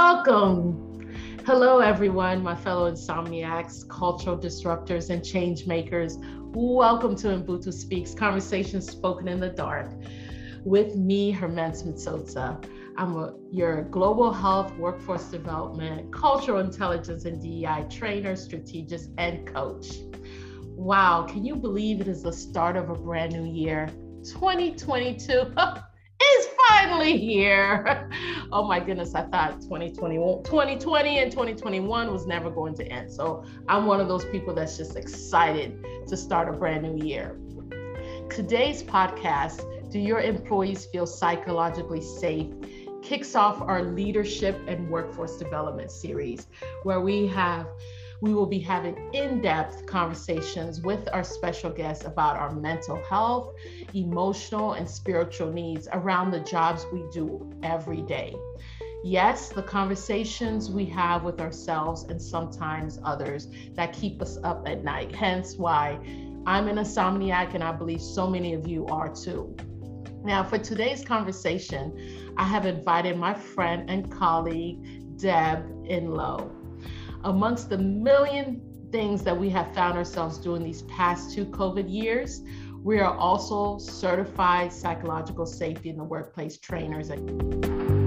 Welcome. Hello, everyone, my fellow insomniacs, cultural disruptors, and change makers. Welcome to Ubuntu Speaks, Conversations Spoken in the Dark. With me, Hermance Mitsotsa. I'm your global health, workforce development, cultural intelligence, and DEI trainer, strategist, and coach. Wow, can you believe it is the start of a brand new year? 2022 is finally here. Oh my goodness, I thought 2020 and 2021 was never going to end. So I'm one of those people that's just excited to start a brand new year. Today's podcast, Do Your Employees Feel Psychologically Safe?, kicks off our leadership and workforce development series, where we will be having in-depth conversations with our special guests about our mental health, emotional, and spiritual needs around the jobs we do every day. Yes, the conversations we have with ourselves and sometimes others that keep us up at night, hence why I'm an insomniac and I believe so many of you are too. Now, for today's conversation, I have invited my friend and colleague, Deb Inlow. Amongst the million things that we have found ourselves doing these past 2 COVID years, we are also certified psychological safety in the workplace trainers and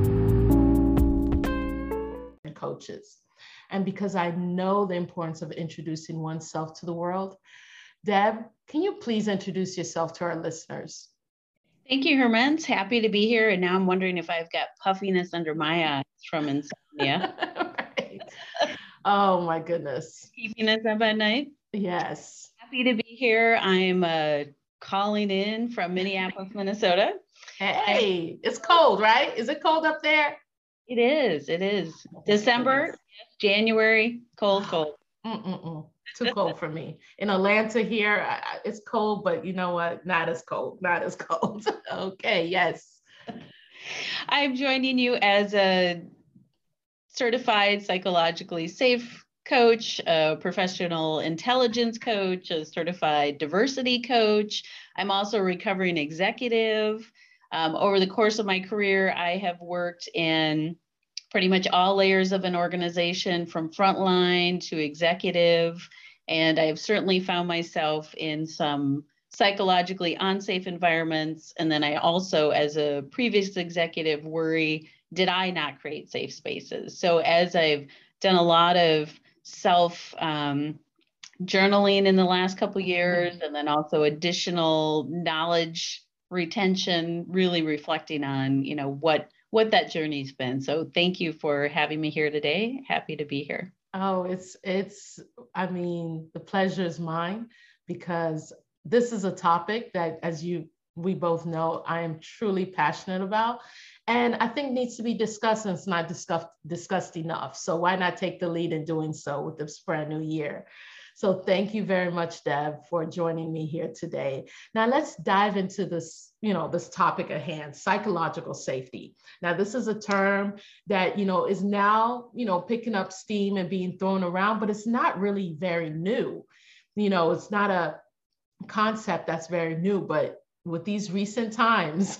coaches. And because I know the importance of introducing oneself to the world, Deb, can you please introduce yourself to our listeners? Thank you, Hermance. Happy to be here. And now I'm wondering if I've got puffiness under my eyes from insomnia. Right. Oh my goodness. Keeping us up at night? Yes. Happy to be here. I'm calling in from Minneapolis, Minnesota. Hey, it's cold, right? Is it cold up there? It is. It is. December, January, cold. Too cold for me. In Atlanta here, it's cold, but you know what? Not as cold. Okay, yes. I'm joining you as a certified psychologically safe coach, a professional intelligence coach, a certified diversity coach. I'm also a recovering executive. Over the course of my career, I have worked in pretty much all layers of an organization, from frontline to executive. And I've certainly found myself in some psychologically unsafe environments. And then I also, as a previous executive, worry, did I not create safe spaces? So as I've done a lot of self journaling in the last couple of years, and then also additional knowledge retention, really reflecting on, what that journey's been. So thank you for having me here today. Happy to be here. Oh, the pleasure is mine, because this is a topic that, we both know, I am truly passionate about, and I think needs to be discussed, and it's not discussed enough. So why not take the lead in doing so with this brand new year? So thank you very much, Deb, for joining me here today. Now let's dive into this, this topic at hand, psychological safety. Now, this is a term that, is now, picking up steam and being thrown around, but it's not really very new. It's not a concept that's very new, but with these recent times,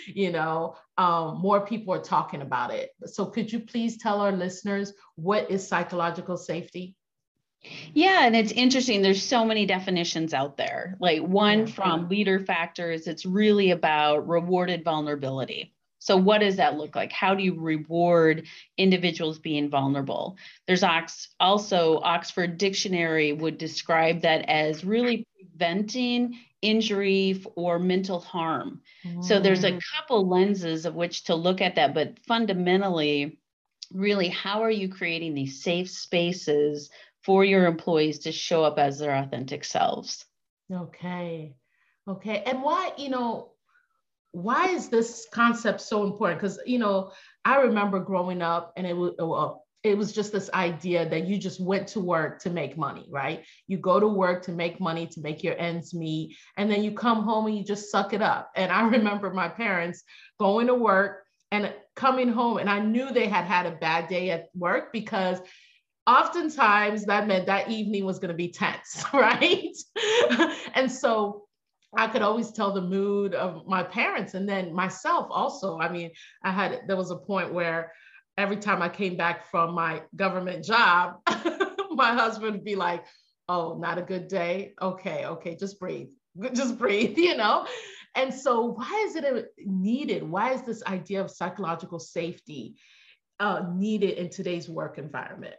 more people are talking about it. So could you please tell our listeners, what is psychological safety? Yeah, and it's interesting. There's so many definitions out there. Like from Leader Factors, it's really about rewarded vulnerability. So what does that look like? How do you reward individuals being vulnerable? There's also Oxford Dictionary would describe that as really preventing injury or mental harm. So there's a couple lenses of which to look at that, but fundamentally, really, how are you creating these safe spaces for your employees to show up as their authentic selves? Okay. And why is this concept so important? Because, I remember growing up, and it was just this idea that you just went to work to make money, right? You go to work to make money, to make your ends meet, and then you come home and you just suck it up. And I remember my parents going to work and coming home, and I knew they had a bad day at work, because oftentimes that meant that evening was going to be tense, right? And so I could always tell the mood of my parents, and then myself also. I mean, there was a point where every time I came back from my government job, my husband would be like, oh, not a good day. Okay, okay, just breathe. Just breathe, you know? And so why is it needed? Why is this idea of psychological safety needed in today's work environment?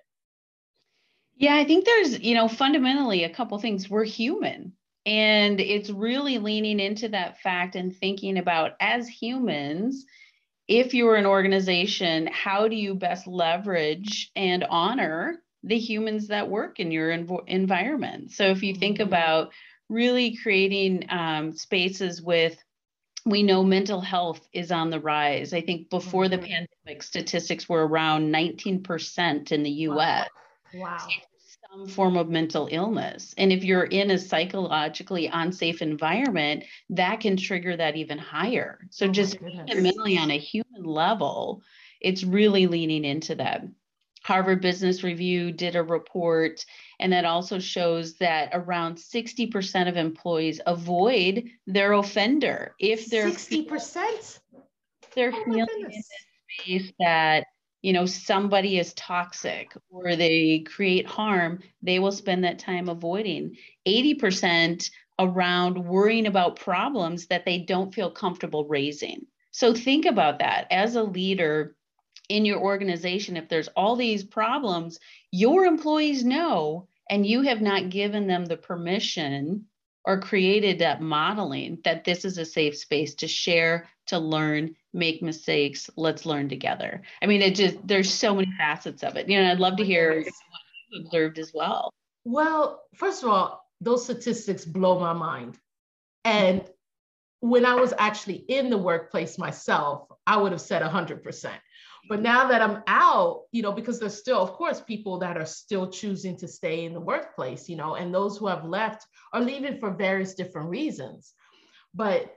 Yeah, I think there's, fundamentally a couple things. We're human. And it's really leaning into that fact and thinking about, as humans, if you're an organization, how do you best leverage and honor the humans that work in your environment? So if you think about really creating spaces with, we know mental health is on the rise. I think before the pandemic, statistics were around 19% in the US. Wow. Some form of mental illness. And if you're in a psychologically unsafe environment, that can trigger that even higher. So just fundamentally on a human level, it's really leaning into that. Harvard Business Review did a report, and that also shows that around 60% of employees avoid their offender if they're 60%. They're feeling in this space that somebody is toxic or they create harm, they will spend that time avoiding. 80% around worrying about problems that they don't feel comfortable raising. So think about that as a leader in your organization. If there's all these problems, your employees know, and you have not given them the permission or created that modeling that this is a safe space to share, to learn, make mistakes, let's learn together. I mean, there's so many facets of it. I'd love to hear what you've observed as well. Well, first of all, those statistics blow my mind. And when I was actually in the workplace myself, I would have said 100%. But now that I'm out, because there's still, of course, people that are still choosing to stay in the workplace, and those who have left are leaving for various different reasons. But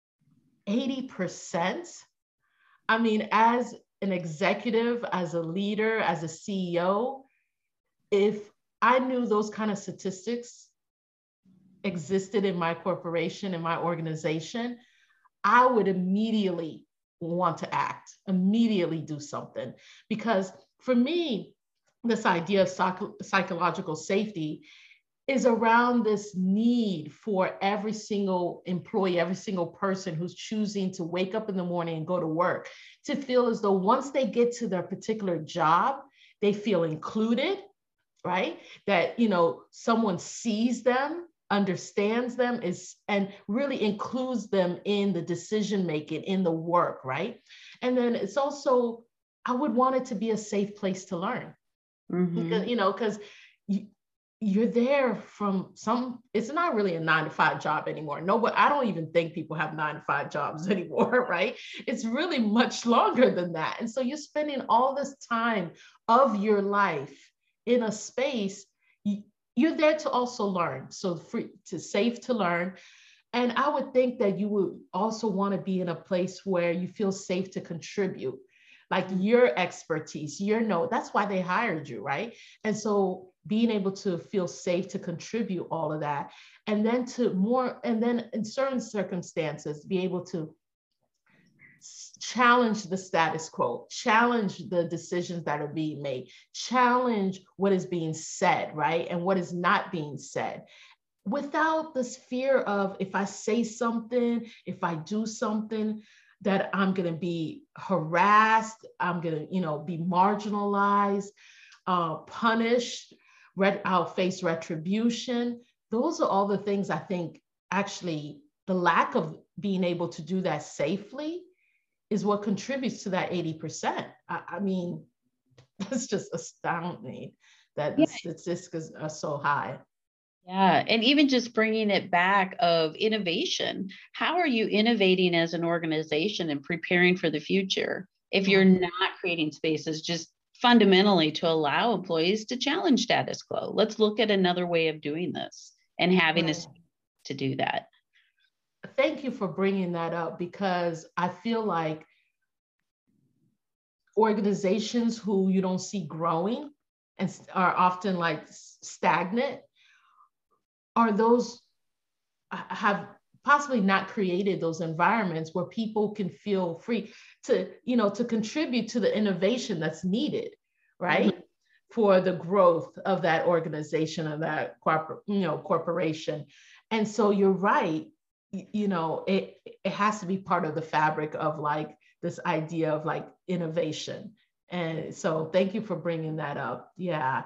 80%, I mean, as an executive, as a leader, as a CEO, if I knew those kind of statistics existed in my corporation, in my organization, I would immediately want to act, immediately do something. Because for me, this idea of psychological safety is around this need for every single employee, every single person who's choosing to wake up in the morning and go to work, to feel as though once they get to their particular job, they feel included, right? That, someone sees them, understands them, and really includes them in the decision making, in the work, right? And then it's also, I would want it to be a safe place to learn. Because you're there from it's not really a 9-to-5 job anymore. No, but I don't even think people have 9-to-5 jobs anymore, right? It's really much longer than that. And so you're spending all this time of your life in a space, you're there to also learn. So safe to learn. And I would think that you would also want to be in a place where you feel safe to contribute, like your expertise, that's why they hired you, right? And so being able to feel safe to contribute all of that, and then in certain circumstances, be able to challenge the status quo, challenge the decisions that are being made, challenge what is being said, right? And what is not being said, without this fear of, if I say something, if I do something, that I'm going to be harassed, I'm going to, be marginalized, punished, I'll face retribution. Those are all the things I think actually the lack of being able to do that safely is what contributes to that 80%. I mean, that's just astounding that the statistics are so high. Yeah. And even just bringing it back of innovation. How are you innovating as an organization and preparing for the future if you're not creating spaces just fundamentally to allow employees to challenge status quo? Let's look at another way of doing this and having us to do that. Thank you for bringing that up, because I feel like organizations who you don't see growing and are often like stagnant are those have possibly not created those environments where people can feel free to contribute to the innovation that's needed, right? Mm-hmm. For the growth of that organization, of that corporation. And so you're right, it has to be part of the fabric of like this idea of like innovation. And so thank you for bringing that up. Yeah.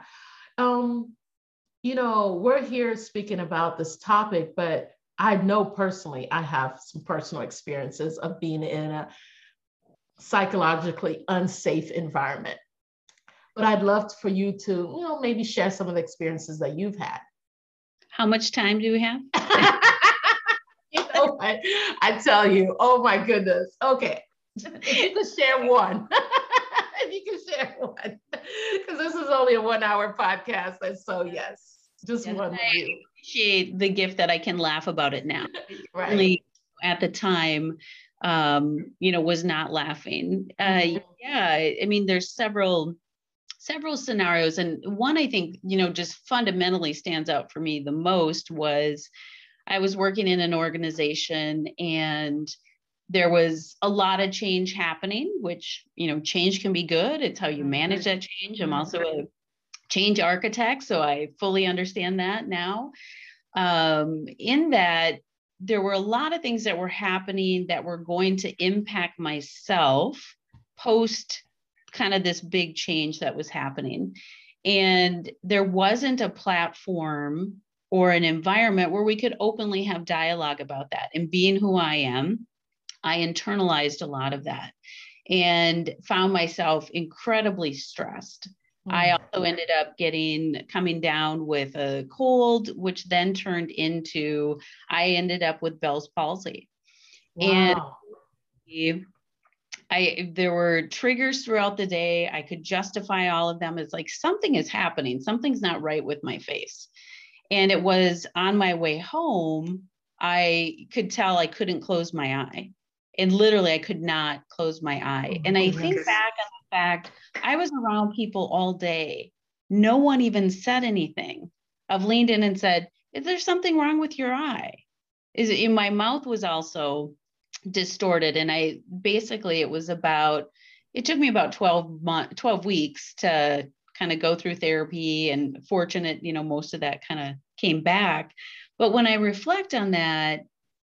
We're here speaking about this topic, but I know personally, I have some personal experiences of being in a psychologically unsafe environment. But I'd love for you to, maybe share some of the experiences that you've had. How much time do we have? I tell you, oh my goodness. Okay. If you could share one. If you can share one. Because this is only a 1 hour podcast. And so yes, just one. I appreciate the gift that I can laugh about it now. Right. Really, at the time, was not laughing. Yeah, I mean, there's several scenarios. And one, I think, just fundamentally stands out for me the most was I was working in an organization and there was a lot of change happening, which, change can be good. It's how you manage that change. I'm also a change architect, so I fully understand that now. In that, there were a lot of things that were happening that were going to impact myself post kind of this big change that was happening. And there wasn't a platform or an environment where we could openly have dialogue about that. And being who I am, I internalized a lot of that and found myself incredibly stressed. I also ended up coming down with a cold, which then turned into, I ended up with Bell's palsy. Wow. And there were triggers throughout the day. I could justify all of them. It's like, something is happening. Something's not right with my face. And it was on my way home, I could tell I couldn't close my eye. And literally, I could not close my eye. And I think back on the fact, I was around people all day. No one even said anything. I've leaned in and said, is there something wrong with your eye? My mouth was also distorted. And it took me about 12 weeks to kind of go through therapy, and fortunate, most of that kind of came back. But when I reflect on that,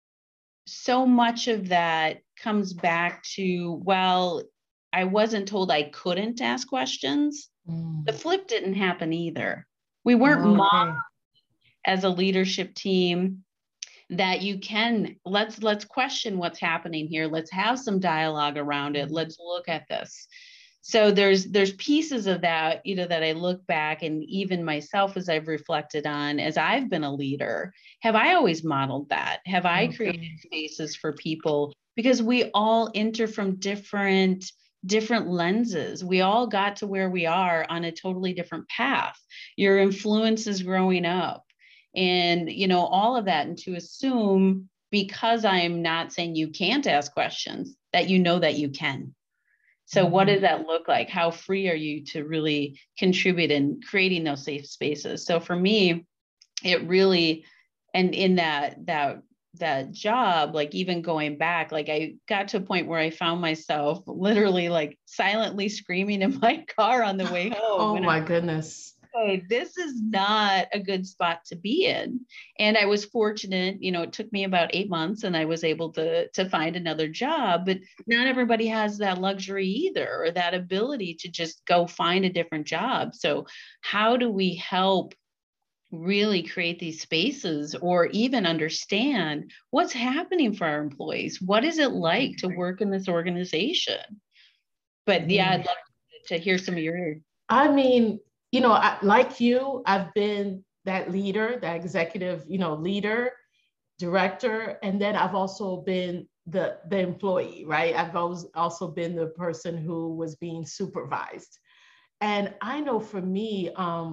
so much of that comes back to, well, I wasn't told I couldn't ask questions. The flip didn't happen either. We weren't modeled as a leadership team that you can, let's question what's happening here. Let's have some dialogue around it. Let's look at this. So there's pieces of that, that I look back, and even myself, as I've reflected on, as I've been a leader, have I always modeled that? Have I created spaces for people? Because we all enter from different lenses. We all got to where we are on a totally different path. Your influences growing up, and, all of that. And to assume, because I'm not saying you can't ask questions, that that you can. So what does that look like? How free are you to really contribute in creating those safe spaces? So for me, it really, and in that job, like even going back, like I got to a point where I found myself literally like silently screaming in my car on the way home. Oh my goodness. Okay, this is not a good spot to be in. And I was fortunate, it took me about 8 months and I was able to find another job, but not everybody has that luxury either, or that ability to just go find a different job. So how do we help really create these spaces, or even understand what's happening for our employees? What is it like to work in this organization? But yeah, I'd love to hear some of your. I mean, like you, I've been that leader, that executive, leader, director, and then I've also been the employee, right? I've also been the person who was being supervised. And I know for me,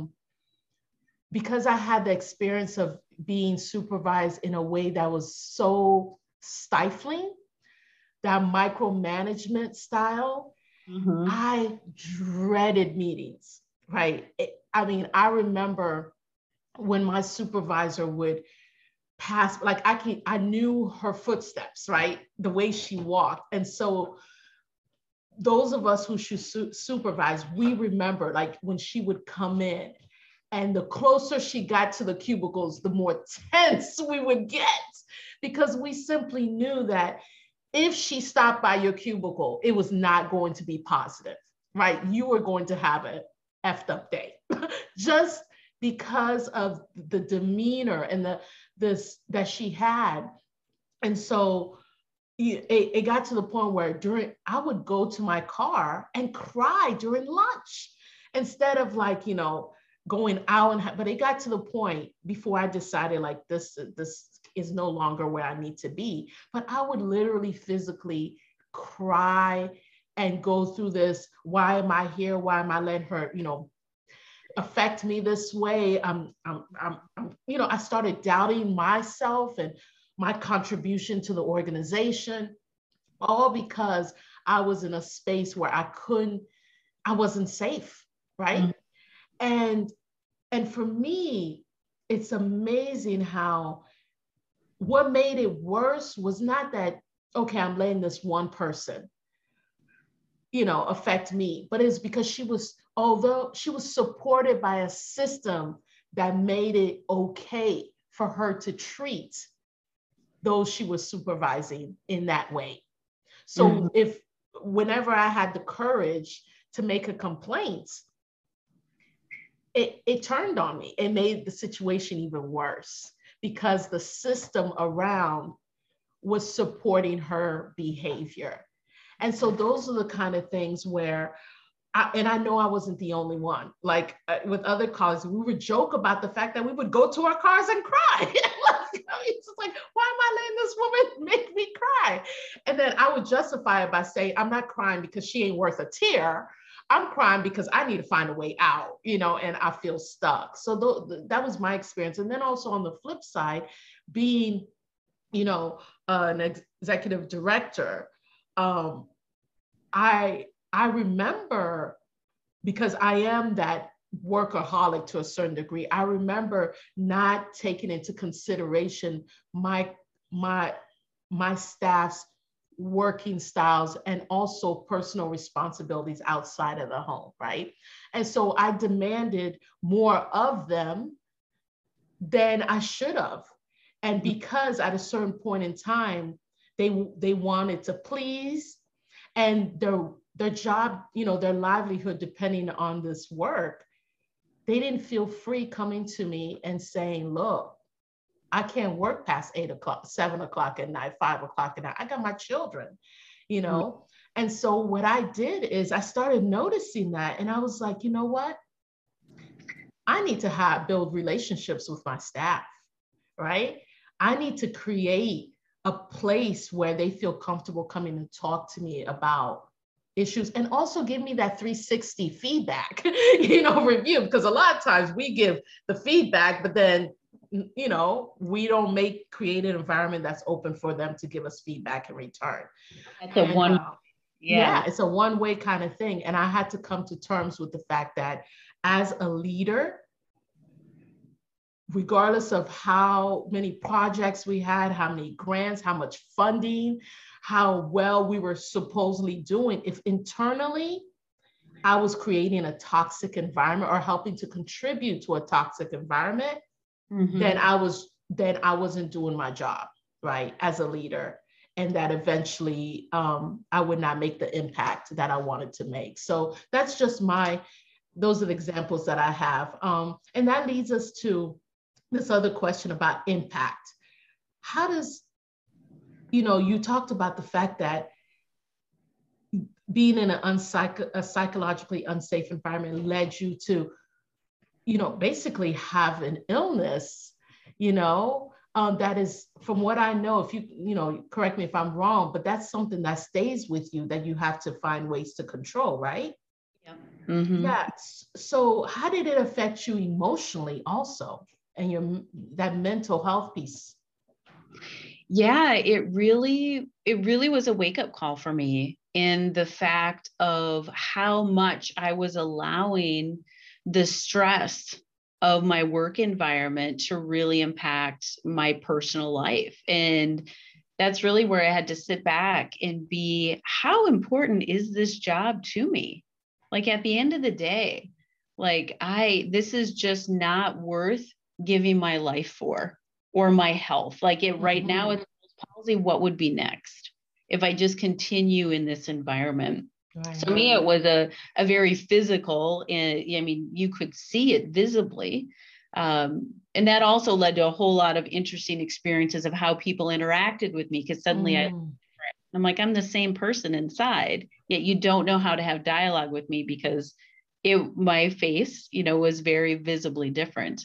because I had the experience of being supervised in a way that was so stifling, that micromanagement style, I dreaded meetings. Right. I remember when my supervisor would pass, like I knew her footsteps, right? The way she walked. And so those of us who should supervise, we remember like when she would come in, and the closer she got to the cubicles, the more tense we would get, because we simply knew that if she stopped by your cubicle, it was not going to be positive, right? You were going to have an effed up day just because of the demeanor and this that she had. And so it got to the point where I would go to my car and cry during lunch instead of like, going out. But it got to the point before I decided like this is no longer where I need to be. But I would literally physically cry and go through this. Why am I here? Why am I letting her, affect me this way? I started doubting myself and my contribution to the organization, all because I was in a space where I wasn't safe, right? Mm-hmm. And for me, it's amazing how what made it worse was not that, okay, I'm letting this one person, affect me, but it's because although she was supported by a system that made it okay for her to treat those she was supervising in that way. So mm-hmm. Whenever I had the courage to make a complaint, it turned on me. It made the situation even worse because the system around was supporting her behavior. And so those are the kind of things where, I know I wasn't the only one. Like with other colleagues, we would joke about the fact that we would go to our cars and cry. It's just like, why am I letting this woman make me cry? And then I would justify it by saying, I'm not crying because she ain't worth a tear. I'm crying because I need to find a way out, and I feel stuck. So that was my experience. And then also on the flip side, being, an executive director, I remember, because I am that workaholic to a certain degree, I remember not taking into consideration my staff's working styles and also personal responsibilities outside of the home, right? And so I demanded more of them than I should have. And because at a certain point in time, they wanted to please, and their job, their livelihood depending on this work, they didn't feel free coming to me and saying, look, I can't work past 8 o'clock, 7 o'clock at night, 5 o'clock at night. I got my children, Mm-hmm. And so what I did is I started noticing that, and I was like, you know what? I need to build relationships with my staff, right? I need to create a place where they feel comfortable coming and talk to me about issues, and also give me that 360 feedback, review, because a lot of times we give the feedback, but then, we don't create an environment that's open for them to give us feedback in return. It's a one-way kind of thing. And I had to come to terms with the fact that as a leader, regardless of how many projects we had, how many grants, how much funding, how well we were supposedly doing, if internally I was creating a toxic environment or helping to contribute to a toxic environment, mm-hmm. then I wasn't doing my job, right, as a leader. And that eventually I would not make the impact that I wanted to make. So that's just those are the examples that I have. And that leads us to this other question about impact. How does, you talked about the fact that being in a psychologically unsafe environment led you to, basically have an illness, that is, from what I know, if you correct me if I'm wrong, but that's something that stays with you that you have to find ways to control, right? Yeah. Mm-hmm. Yeah. So how did it affect you emotionally also, and that mental health piece? Yeah, it really was a wake-up call for me in the fact of how much I was allowing the stress of my work environment to really impact my personal life. And that's really where I had to sit back and be, how important is this job to me? Like at the end of the day, like this is just not worth giving my life for, or my health. Like right now it's policy, what would be next if I just continue in this environment? Right. So me, it was a very physical, I mean, you could see it visibly. And that also led to a whole lot of interesting experiences of how people interacted with me, because suddenly I'm like, I'm the same person inside, yet you don't know how to have dialogue with me because my face, was very visibly different.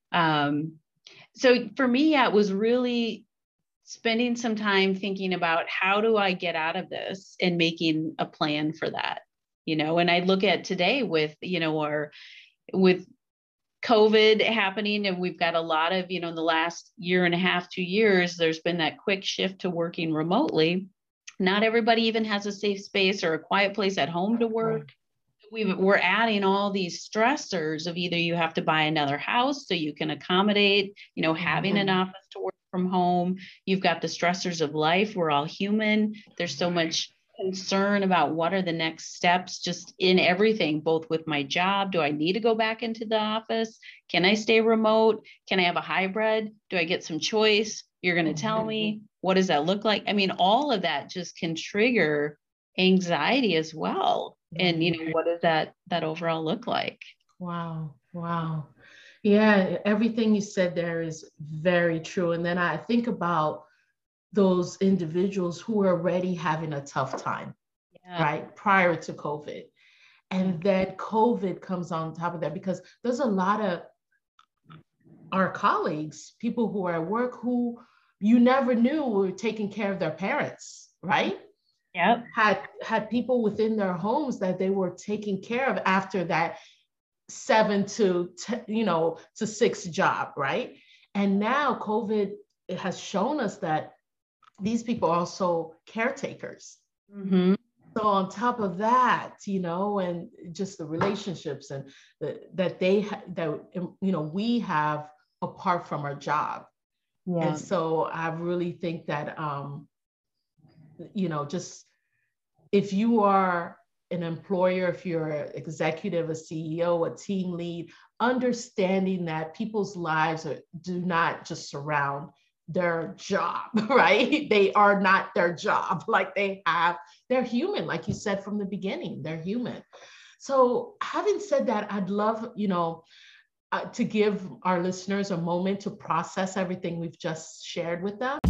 So for me, it was really spending some time thinking about how do I get out of this and making a plan for that, and I look at today with, with COVID happening, and we've got a lot of, in the last year and a half, 2 years, there's been that quick shift to working remotely. Not everybody even has a safe space or a quiet place at home to work. We're adding all these stressors of either you have to buy another house so you can accommodate, having an office to work from home. You've got the stressors of life. We're all human. There's so much concern about what are the next steps just in everything, both with my job. Do I need to go back into the office? Can I stay remote? Can I have a hybrid? Do I get some choice? You're going to tell me, what does that look like? I mean, all of that just can trigger anxiety as well. And, what does that overall look like? Wow. Yeah, everything you said there is very true. And then I think about those individuals who are already having a tough time, right, prior to COVID. And then COVID comes on top of that, because there's a lot of our colleagues, people who are at work, who you never knew were taking care of their parents, right? Yep. Had people within their homes that they were taking care of after that 7 to 6 job, right? And now COVID has shown us that these people are also caretakers. So on top of that, and just the relationships and that we have apart from our job. And so I really think that just if you are an employer, if you're an executive, a CEO, a team lead, understanding that people's lives do not just surround their job, right? They are not their job. Like they're human, like you said from the beginning, they're human. So having said that, I'd love, to give our listeners a moment to process everything we've just shared with them.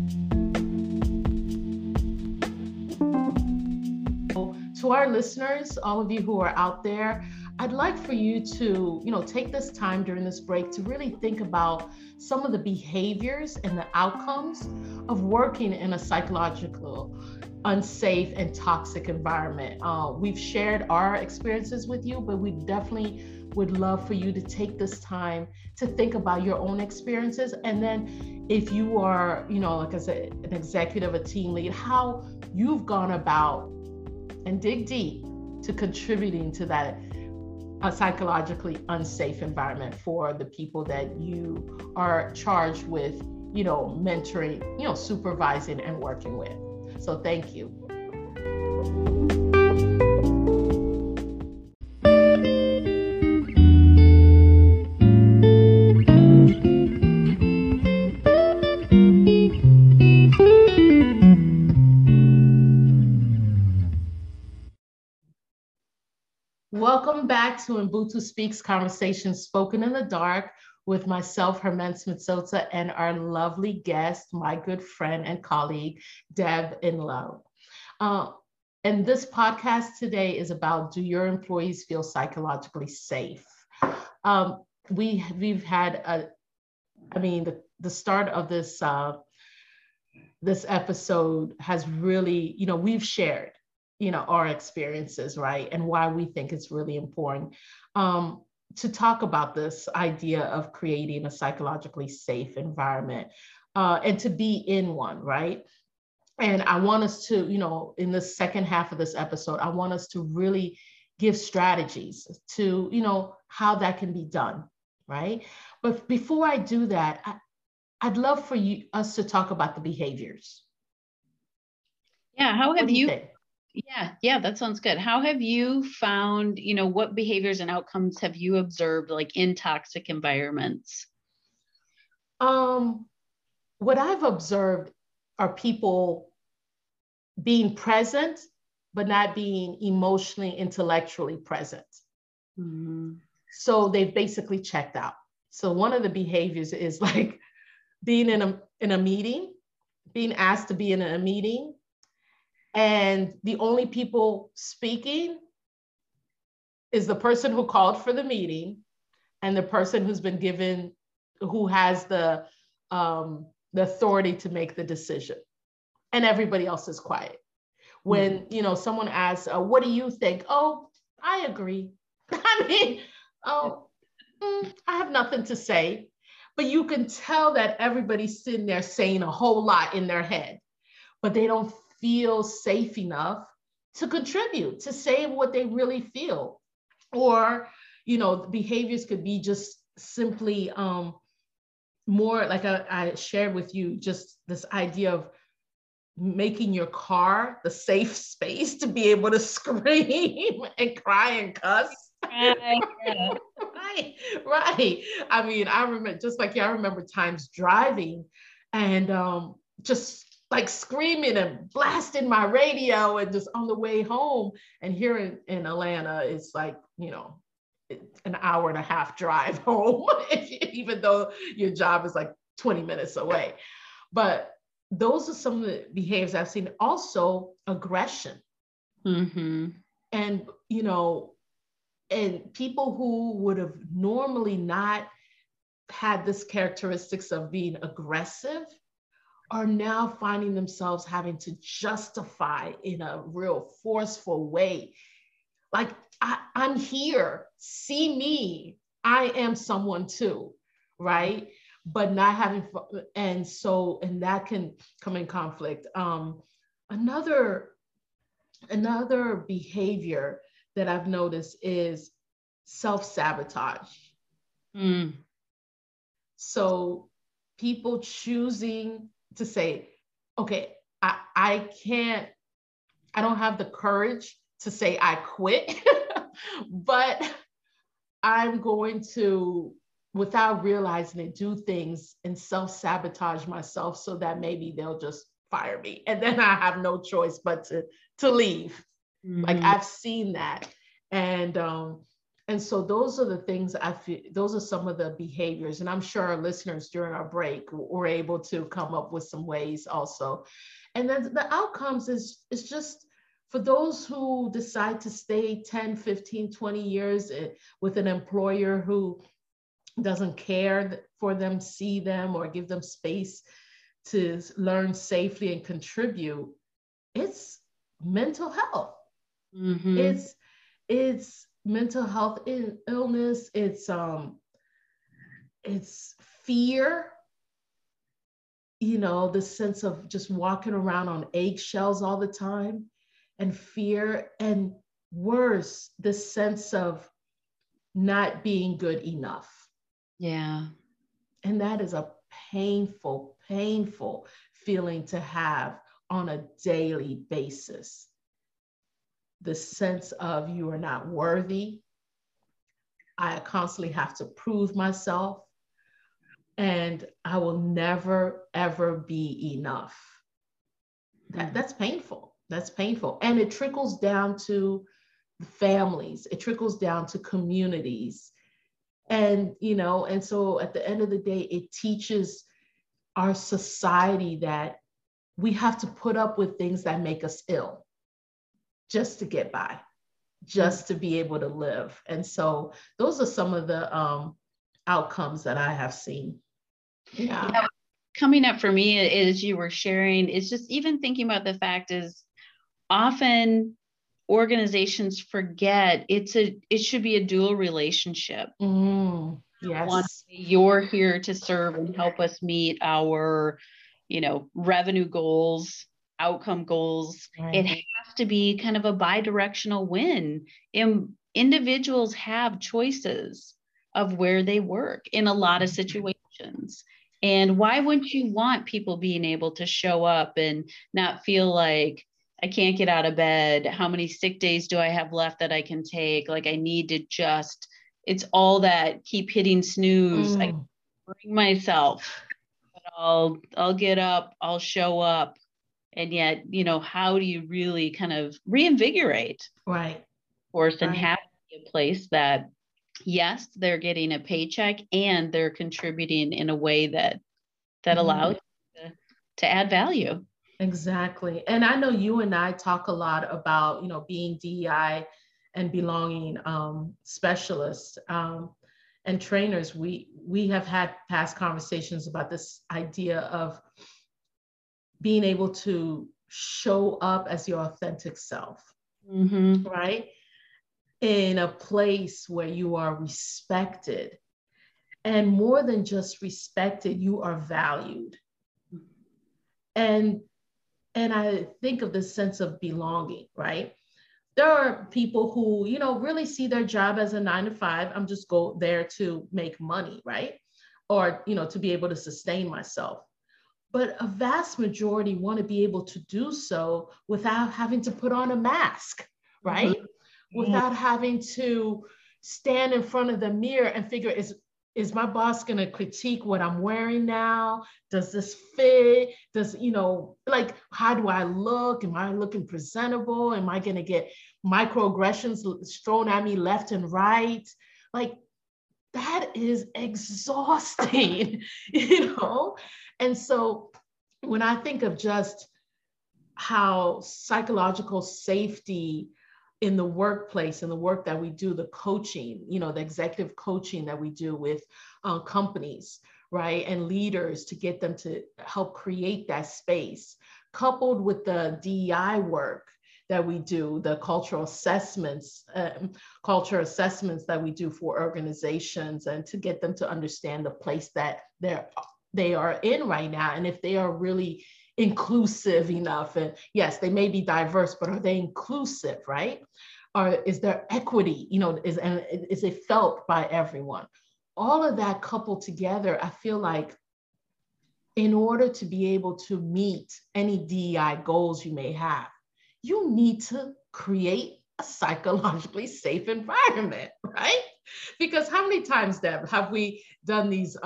To our listeners, all of you who are out there, I'd like for you to, take this time during this break to really think about some of the behaviors and the outcomes of working in a psychological, unsafe, and toxic environment. We've shared our experiences with you, but we definitely would love for you to take this time to think about your own experiences. And then if you are, like I said, an executive, a team lead, how you've gone about and dig deep to contributing to that a psychologically unsafe environment for the people that you are charged with, mentoring, supervising and working with. So thank you. Welcome back to Ubuntu Speaks, Conversations Spoken in the Dark, with myself, Herman Smith-Sotsa, and our lovely guest, my good friend and colleague, Deb Inlow. And this podcast today is about, do your employees feel psychologically safe? We've had the start of this this episode has really, we've shared our experiences, right? And why we think it's really important to talk about this idea of creating a psychologically safe environment and to be in one, right? And I want us to, in the second half of this episode, I want us to really give strategies to, how that can be done, right? But before I do that, I'd love for us to talk about the behaviors, Yeah. How What have do you you, think? yeah, that sounds good. How have you found, what behaviors and outcomes have you observed like in toxic environments? Um, what I've observed are people being present, but not being emotionally, intellectually present. Mm-hmm. So they've basically checked out. So one of the behaviors is like being in a meeting, being asked to be in a meeting, and the only people speaking is the person who called for the meeting and the person who's been given, who has the authority to make the decision, and everybody else is quiet. When someone asks, "What do you think?" "Oh, I agree." I mean, oh, I have nothing to say. But you can tell that everybody's sitting there saying a whole lot in their head, but they don't feel safe enough to contribute, to say what they really feel. Or, behaviors could be just simply more like I shared with you, just this idea of making your car the safe space to be able to scream and cry and cuss. Yeah. Right, right. I mean, I remember, just like you, I remember times driving and just like screaming and blasting my radio and just on the way home. And here in Atlanta, it's like, an hour and a half drive home, even though your job is like 20 minutes away. But those are some of the behaviors I've seen. Also, aggression. Mm-hmm. And, and people who would have normally not had this characteristics of being aggressive are now finding themselves having to justify in a real forceful way. Like, I'm here, see me, I am someone too, right? But not having, and that can come in conflict. Another behavior that I've noticed is self-sabotage. Mm. So people choosing to say, okay, I can't, I don't have the courage to say I quit, but I'm going to, without realizing it, do things and self-sabotage myself so that maybe they'll just fire me. And then I have no choice but to leave. Like, Mm-hmm. I've seen that. And so those are the things I feel, those are some of the behaviors. And I'm sure our listeners during our break were able to come up with some ways also. And then the outcomes is just for those who decide to stay 10, 15, 20 years with an employer who doesn't care for them, see them, or give them space to learn safely and contribute, it's mental health. Mm-hmm. It's mental health illness. It's fear, the sense of just walking around on eggshells all the time, and fear, and worse, the sense of not being good enough. Yeah. And that is a painful, painful feeling to have on a daily basis. The sense of you are not worthy. I constantly have to prove myself, and I will never, ever be enough. That's painful. That's painful. And it trickles down to families, it trickles down to communities. And so at the end of the day, it teaches our society that we have to put up with things that make us ill just to get by, just to be able to live. And so those are some of the outcomes that I have seen. Yeah. Coming up for me as you were sharing is just even thinking about the fact is often organizations forget it should be a dual relationship. Yes. You're here to serve and help us meet our revenue goals, outcome goals. Right. It has to be kind of a bi-directional win. Individuals have choices of where they work in a lot of situations. And why wouldn't you want people being able to show up and not feel like I can't get out of bed. How many sick days do I have left that I can take? Like I need to just, it's all that keep hitting snooze. I bring myself, but I'll get up, I'll show up. And yet, you know, how do you really kind of reinvigorate? Right. Of course, and have a place that, yes, they're getting a paycheck and they're contributing in a way that allows to add value. Exactly. And I know you and I talk a lot about, you know, being DEI and belonging specialists and trainers. We have had past conversations about this idea of being able to show up as your authentic self, right? In a place where you are respected. And more than just respected, you are valued. And I think of this sense of belonging, right? There are people who, you know, really see their job as a 9 to 5. I'm just go there to make money, right? Or, you know, to be able to sustain myself. But a vast majority want to be able to do so without having to put on a mask, right? Without having to stand in front of the mirror and figure, is my boss going to critique what I'm wearing now? Does this fit? Does, you know, like, how do I look? Am I looking presentable? Am I going to get microaggressions thrown at me left and right? Like, that is exhausting, you know? And so when I think of just how psychological safety in the workplace and the work that we do, the coaching, you know, the executive coaching that we do with companies, right, and leaders to get them to help create that space, coupled with the DEI work that we do, the cultural assessments that we do for organizations, and to get them to understand the place that they are in right now, and if they are really inclusive enough. And yes, they may be diverse, but are they inclusive, right? Or is there equity, you know, is it felt by everyone? All of that coupled together, I feel like in order to be able to meet any DEI goals you may have, you need to create a psychologically safe environment, right? Because how many times, Deb, have we done these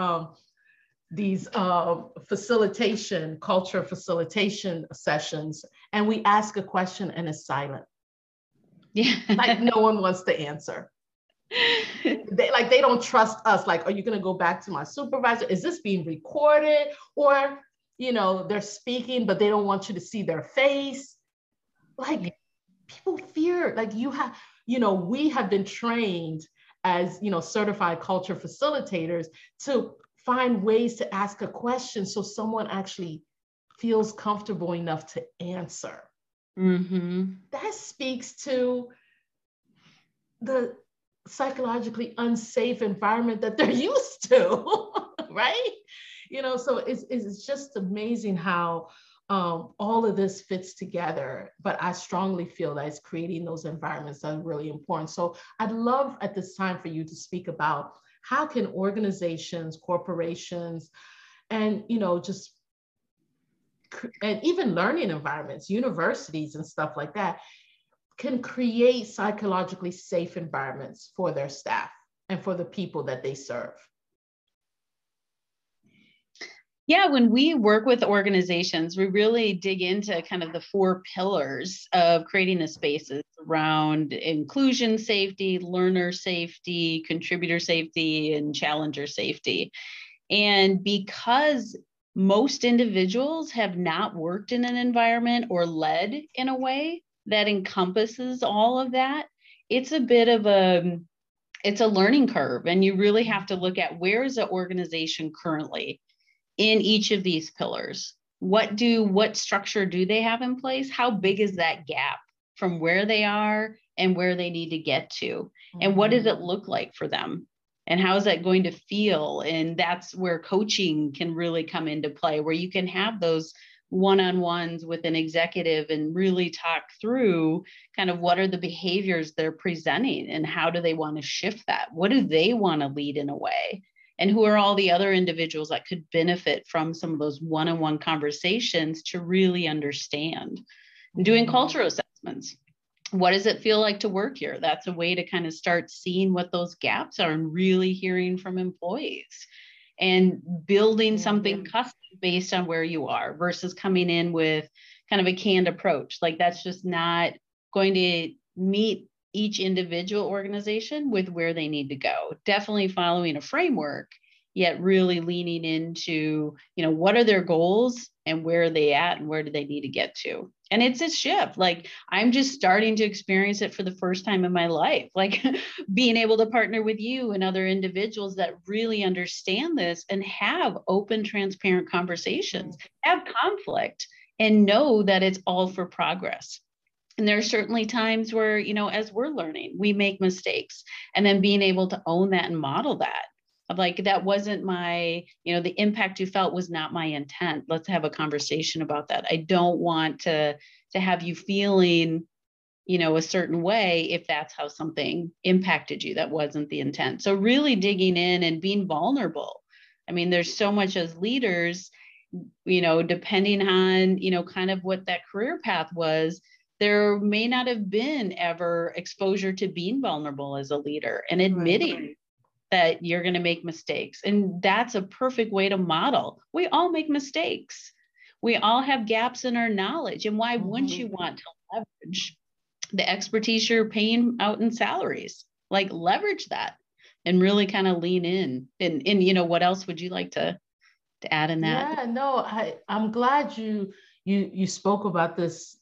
culture facilitation sessions, and we ask a question and it's silent? Yeah. Like no one wants to answer. They don't trust us. Like, are you going to go back to my supervisor? Is this being recorded? Or, you know, they're speaking, but they don't want you to see their face. Like, people fear, like we have been trained as, you know, certified culture facilitators to find ways to ask a question so someone actually feels comfortable enough to answer. That speaks to the psychologically unsafe environment that they're used to, right? You know, so it's just amazing how all of this fits together, but I strongly feel that it's creating those environments that are really important. So I'd love at this time for you to speak about how can organizations, corporations, and, you know, and even learning environments, universities and stuff like that, can create psychologically safe environments for their staff and for the people that they serve. Yeah, when we work with organizations, we really dig into kind of the 4 pillars of creating the spaces around inclusion safety, learner safety, contributor safety, and challenger safety. And because most individuals have not worked in an environment or led in a way that encompasses all of that, it's a bit of it's a learning curve. And you really have to look at, where is the organization currently in each of these pillars? What structure do they have in place? How big is that gap from where they are and where they need to get to? And what does it look like for them? And how is that going to feel? And that's where coaching can really come into play, where you can have those one-on-ones with an executive and really talk through kind of what are the behaviors they're presenting and how do they want to shift that? What do they want to lead in a way? And who are all the other individuals that could benefit from some of those one-on-one conversations to really understand? Doing culture assessments. What does it feel like to work here? That's a way to kind of start seeing what those gaps are and really hearing from employees and building something custom based on where you are versus coming in with kind of a canned approach. Like that's just not going to meet each individual organization with where they need to go. Definitely following a framework, yet really leaning into, what are their goals and where are they at and where do they need to get to? And it's a shift. Like I'm just starting to experience it for the first time in my life, like being able to partner with you and other individuals that really understand this and have open, transparent conversations, have conflict, and know that it's all for progress. And there are certainly times where, as we're learning, we make mistakes, and then being able to own that and model that. Like, that wasn't my, the impact you felt was not my intent. Let's have a conversation about that. I don't want to have you feeling, a certain way if that's how something impacted you. That wasn't the intent. So really digging in and being vulnerable. I mean, there's so much as leaders, depending on, kind of what that career path was, there may not have been ever exposure to being vulnerable as a leader and admitting that you're going to make mistakes. And that's a perfect way to model. We all make mistakes. We all have gaps in our knowledge. And why wouldn't you want to leverage the expertise you're paying out in salaries? Like, leverage that and really kind of lean in. And what else would you like to add in that? Yeah, no, I'm glad you spoke about this,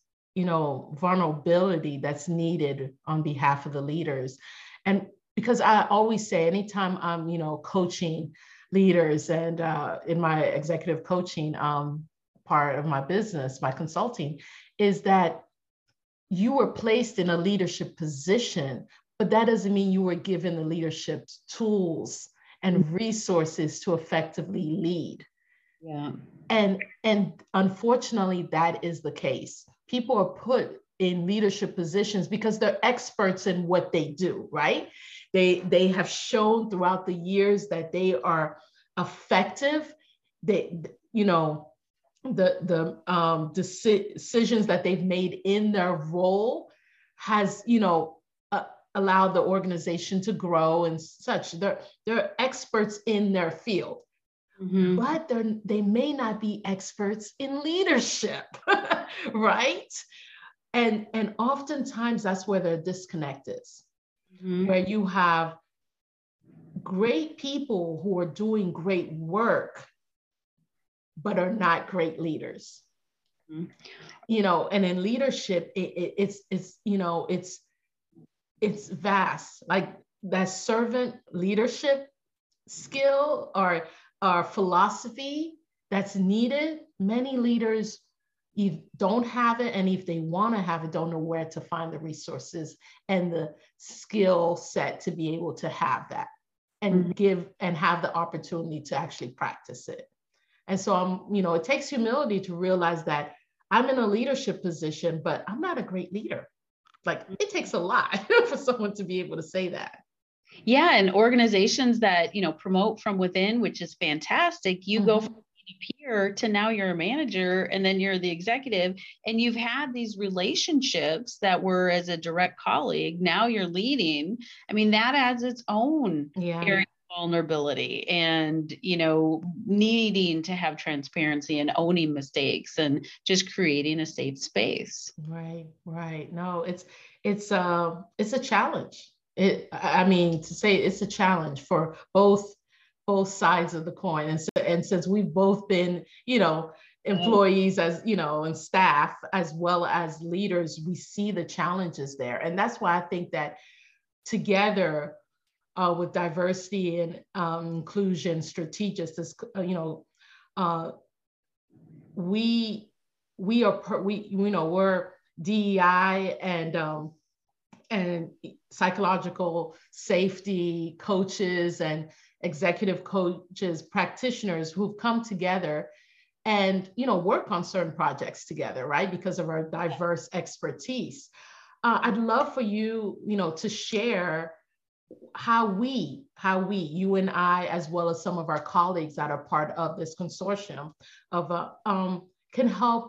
vulnerability that's needed on behalf of the leaders. And because I always say, anytime I'm, coaching leaders and in my executive coaching part of my business, my consulting, is that you were placed in a leadership position, but that doesn't mean you were given the leadership tools and resources to effectively lead. Yeah. And unfortunately, that is the case. People are put in leadership positions because they're experts in what they do, right? They have shown throughout the years that they are effective. The decisions that they've made in their role has, allowed the organization to grow and such. They're experts in their field. But they may not be experts in leadership, right? And oftentimes that's where the disconnect is, where you have great people who are doing great work, but are not great leaders. And in leadership, it's vast. Like that servant leadership skill or philosophy that's needed, many leaders don't have it, and if they want to have it, don't know where to find the resources and the skill set to be able to have that and give and have the opportunity to actually practice it. And so it takes humility to realize that I'm in a leadership position, but I'm not a great leader. Like, it takes a lot for someone to be able to say that. Yeah, and organizations that, promote from within, which is fantastic. You go from peer to now you're a manager, and then you're the executive, and you've had these relationships that were as a direct colleague. Now you're leading. I mean, that adds its own area of vulnerability and, needing to have transparency and owning mistakes and just creating a safe space. Right. No, it's a challenge. To say it's a challenge for both sides of the coin. And since we've both been, employees as, and staff, as well as leaders, we see the challenges there. And that's why I think that together with diversity and inclusion strategists, we're DEI and psychological safety coaches and executive coaches, practitioners who've come together and, work on certain projects together, right? Because of our diverse expertise. I'd love for you, to share how you and I, as well as some of our colleagues that are part of this consortium can help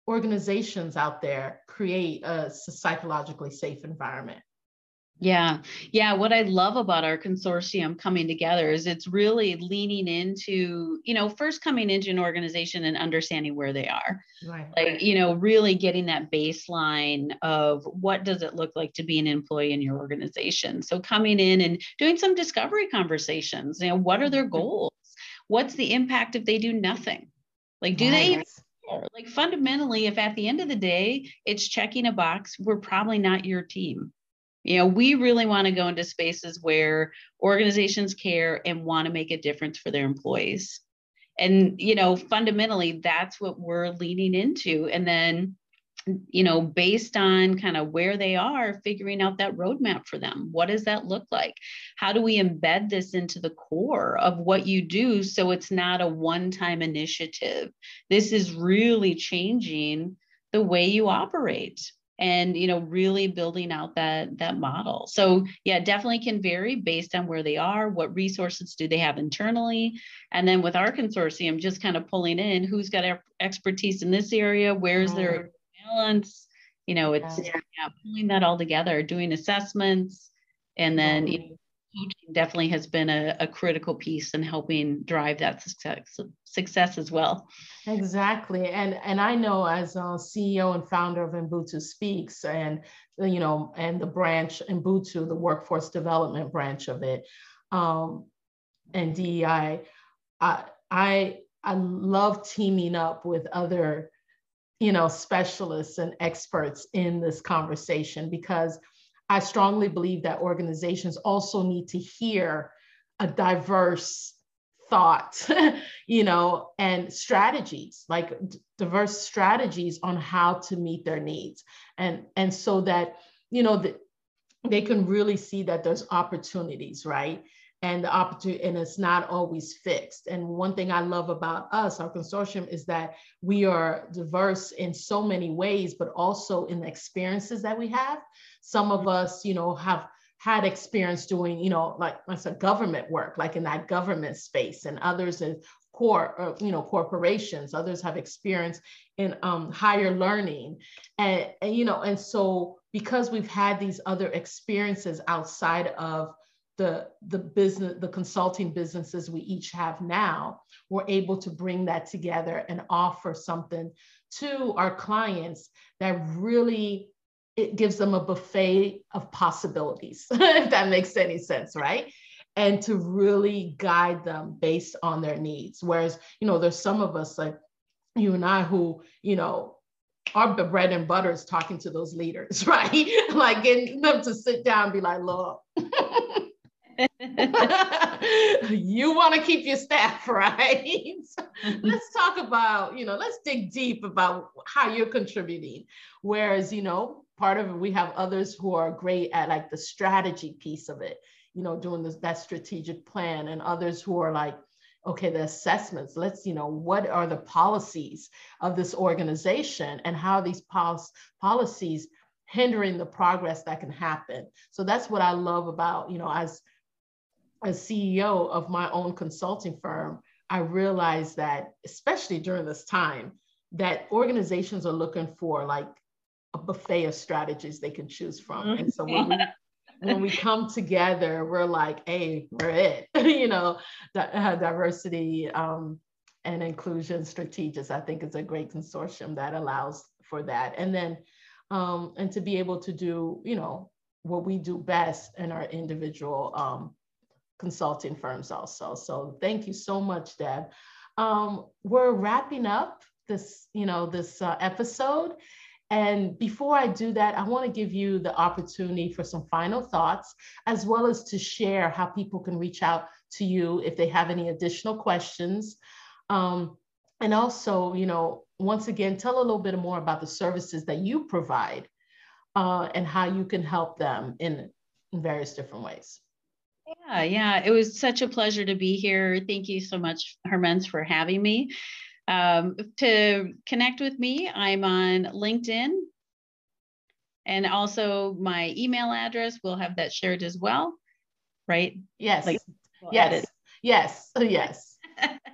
organizations out there create a psychologically safe environment? Yeah. Yeah. What I love about our consortium coming together is it's really leaning into, first coming into an organization and understanding where they are. Right. Like, really getting that baseline of what does it look like to be an employee in your organization. So coming in and doing some discovery conversations, what are their goals? What's the impact if they do nothing? Like, do they even care? Like, fundamentally, if at the end of the day, it's checking a box, we're probably not your team. We really want to go into spaces where organizations care and want to make a difference for their employees. And, fundamentally, that's what we're leaning into. And then, based on kind of where they are, figuring out that roadmap for them. What does that look like? How do we embed this into the core of what you do so it's not a one-time initiative? This is really changing the way you operate. And really building out that model. So yeah, definitely can vary based on where they are, what resources do they have internally, and then with our consortium, just kind of pulling in who's got expertise in this area, where's their balance. It's pulling that all together, doing assessments, and then coaching definitely has been a critical piece in helping drive that success as well. Exactly. And I know as a CEO and founder of Ubuntu Speaks and, and the branch Ubuntu, the workforce development branch of it, and DEI, I love teaming up with other, specialists and experts in this conversation, because I strongly believe that organizations also need to hear a diverse thought, and strategies, like diverse strategies on how to meet their needs. And so that, they can really see that there's opportunities, right? And the opportunity, and it's not always fixed. And one thing I love about us, our consortium, is that we are diverse in so many ways, but also in the experiences that we have. Some of us, have had experience doing, like I said, government work, like in that government space, and others in corporations. Others have experience in higher learning, and so because we've had these other experiences outside of the business, the consulting businesses we each have now, we're able to bring that together and offer something to our clients that really, it gives them a buffet of possibilities, if that makes any sense, right? And to really guide them based on their needs. Whereas, there's some of us like you and I who, our bread and butter is talking to those leaders, right? Like getting them to sit down and be like, look, you want to keep your staff, right? Let's talk about, let's dig deep about how you're contributing. Whereas, part of it, we have others who are great at like the strategy piece of it, doing that strategic plan, and others who are like, okay, the assessments, let's, what are the policies of this organization and how these policies hindering the progress that can happen. So that's what I love about, as CEO of my own consulting firm, I realized that, especially during this time, that organizations are looking for like a buffet of strategies they can choose from. And so when we come together, we're like, hey, we're it, diversity and inclusion strategists, I think is a great consortium that allows for that. And then, and to be able to do, what we do best in our individual consulting firms also. So thank you so much, Deb. We're wrapping up this, this episode. And before I do that, I want to give you the opportunity for some final thoughts, as well as to share how people can reach out to you if they have any additional questions. And also, once again, tell a little bit more about the services that you provide and how you can help them in various different ways. Yeah. It was such a pleasure to be here. Thank you so much, Hermens, for having me. To connect with me, I'm on LinkedIn, and also my email address, we'll have that shared as well, right? Yes. Like, yes.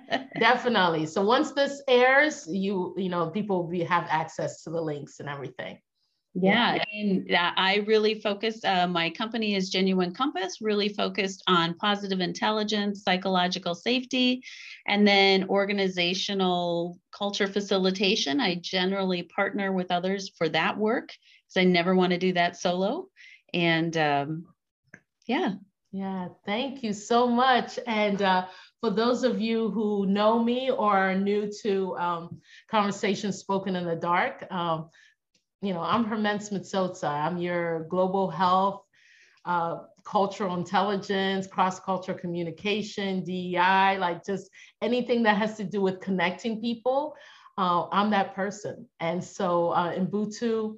Definitely. So once this airs, people will have access to the links and everything. Yeah, and I really focus, my company is Genuine Compass, really focused on positive intelligence, psychological safety, and then organizational culture facilitation. I generally partner with others for that work because I never want to do that solo. And yeah. Yeah, thank you so much. And for those of you who know me or are new to Conversations Spoken in the Dark, I'm Hermence Metsotsa. I'm your global health, cultural intelligence, cross-cultural communication, DEI, like just anything that has to do with connecting people. I'm that person. And so Ubuntu,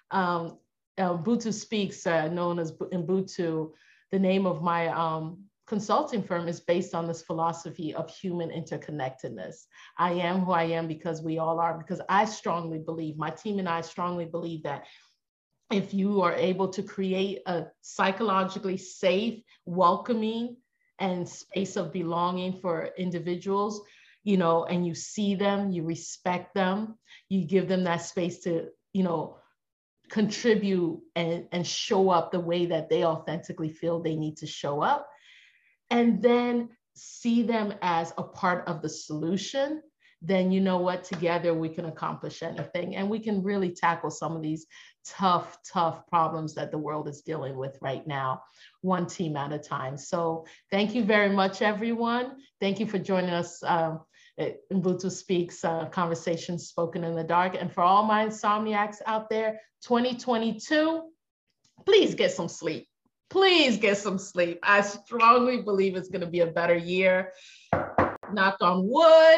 Ubuntu Speaks, known as Ubuntu, the name of my consulting firm is based on this philosophy of human interconnectedness. I am who I am because we all are, because I strongly believe, my team and I strongly believe that if you are able to create a psychologically safe, welcoming, and space of belonging for individuals, and you see them, you respect them, you give them that space to, contribute and show up the way that they authentically feel they need to show up, and then see them as a part of the solution, then you know what, together we can accomplish anything, and we can really tackle some of these tough problems that the world is dealing with right now, one team at a time. So thank you very much, everyone. Thank you for joining us at Ubuntu Speaks, Conversations Spoken in the Dark. And for all my insomniacs out there, 2022, please get some sleep. Please get some sleep. I strongly believe it's going to be a better year. Knock on wood.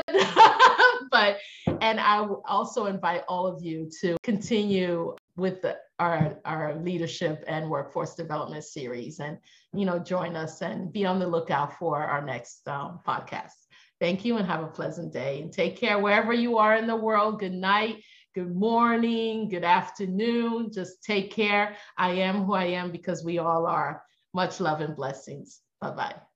And I will also invite all of you to continue with our leadership and workforce development series, and join us and be on the lookout for our next podcast. Thank you and have a pleasant day, and take care wherever you are in the world. Good night, good morning, good afternoon. Just take care. I am who I am because we all are. Much love and blessings. Bye-bye.